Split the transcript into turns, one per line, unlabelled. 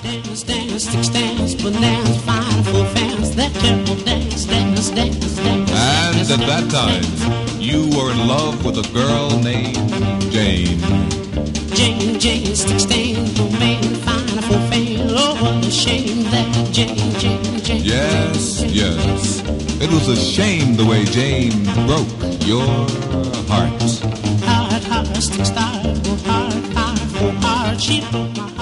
Dance, dance, six dance, bananas, fine for fans. That terrible dance, dance, dance, dance.
And at that time, you were in love with a girl named Jane.
Jane, Jane, six dance, romance, fine for fans. Oh, what a shame that Jane, Jane, Jane.
Yes, yes. It was a shame the way Jane broke your heart.
Heart, heart, six star, heart, heart, for heart. She broke my heart.